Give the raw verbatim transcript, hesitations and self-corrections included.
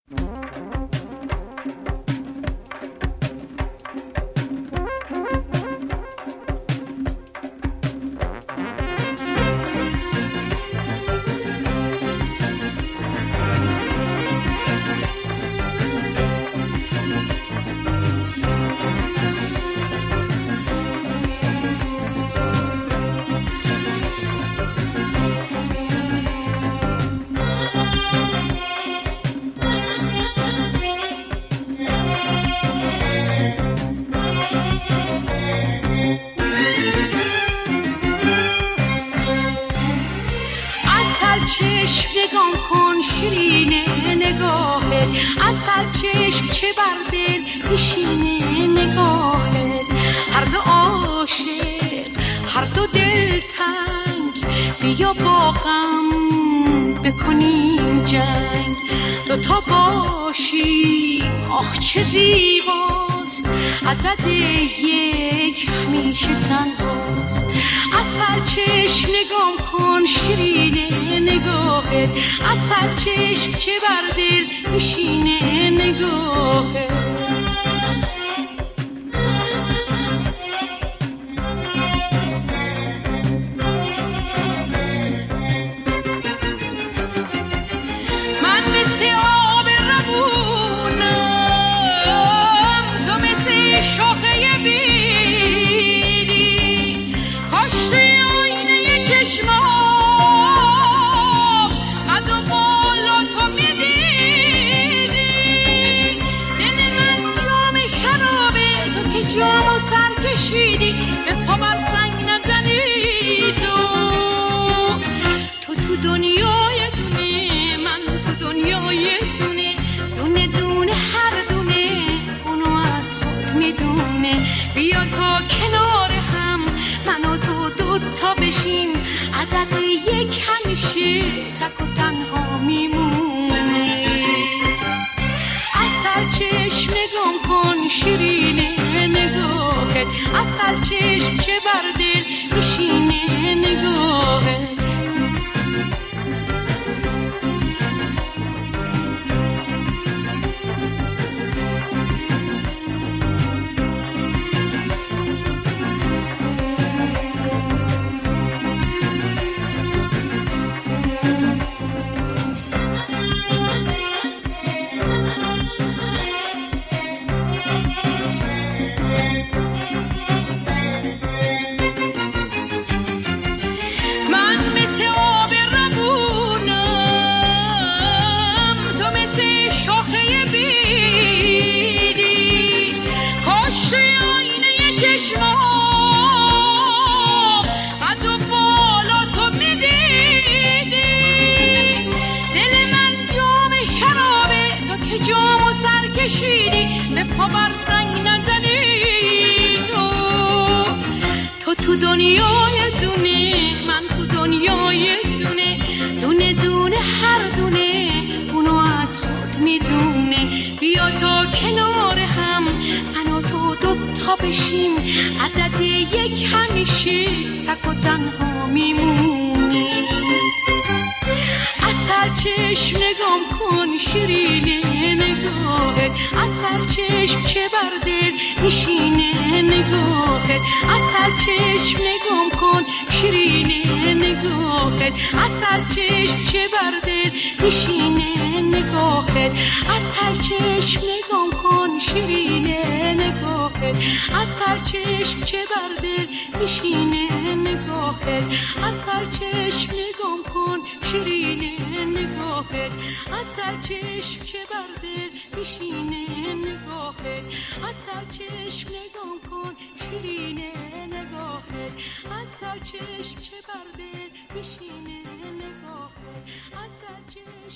چشم نگاه کن شیرینه نگاهت، عسل چشم چه بر دل نشینه نگاهت. هر دو عاشق هر دو دلتنگ، بیا با غم بکنیم جنگ. دوتا باشیم آخ چه زیباست، عدد یک همیشه تنهاست. عسل چشم نگاه کن شیرینه نگاهت، عسل چشم چه بر دل نشینه نگاهت. به پا بر سنگ نزنی تو، تو تو دنیای دونه، من تو دنیای دونه، دونه دونه هر دونه اونو از خود میدونه. بیا تا کنار هم من و تو دوتا بشیم، عدد یک همیشه تک و تنها میمونه. عسل چشم نگاه کن شیرینه نگاهت، عسل چشم چه بر دل نشینه نگاهت. به پا بر سنگ نزنی تو، تو تو دنیای دونه، من تو دنیای دونه، دونه دونه هر دونه اونو از خود میدونه. بیا تا کنار هم من و تو دوتا بشیم، عدد یک همیشه تک و تنها میمونه. عسل چشم نگاه کن شیرینه نگاهت، عسل چشم چه بر دل نشینه نگاهت. عسل چشم نگاه کن شیرینه نگاهت، عسل چشم چه بر دل نشینه نگاهت. عسل چشم نگاه کن شیرینه نگاهت، عسل چشم چه بر دل نشینه نگاهت. عسل چشم نگاه کن شیرینه نگاهت، عسل چشم چه بر دل نشینه نگاهت. عسل چشم نگاه کن شیرینه نگاهت، عسل چشم چه بر دل نشینه نگاهت. عسل چشم